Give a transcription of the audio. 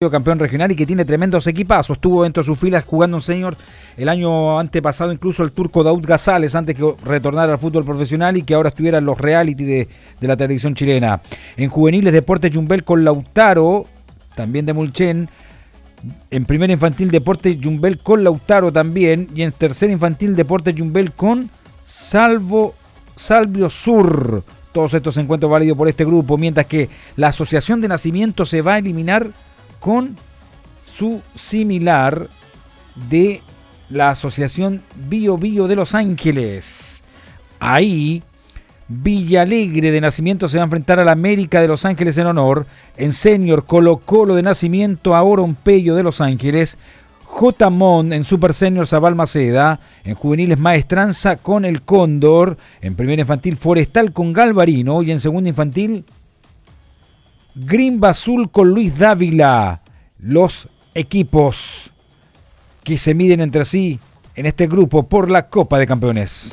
campeón regional y que tiene tremendos equipazos. Estuvo dentro de sus filas jugando un senior el año antepasado, incluso el turco Daud Gazales, antes que retornara al fútbol profesional y que ahora estuviera en los reality de la televisión chilena. En juveniles, Deportes Yumbel con Lautaro, también de Mulchen. En primera infantil, Deportes Yumbel con Lautaro también. Y en tercera infantil, Deportes Yumbel con Salvio Sur. Todos estos encuentros válidos por este grupo, mientras que la asociación de nacimiento se va a eliminar con su similar de la asociación Bio Bio de Los Ángeles. Ahí, Villalegre de nacimiento se va a enfrentar a la América de Los Ángeles en honor. En senior, Colo Colo de nacimiento a Orompeyo de Los Ángeles. J-Mon en Super Senior, Zabal Maceda. En juveniles, Maestranza con el Cóndor. En primera infantil, Forestal con Galvarino. Y en segunda infantil, Grimba Azul con Luis Dávila. Los equipos que se miden entre sí en este grupo por la Copa de Campeones.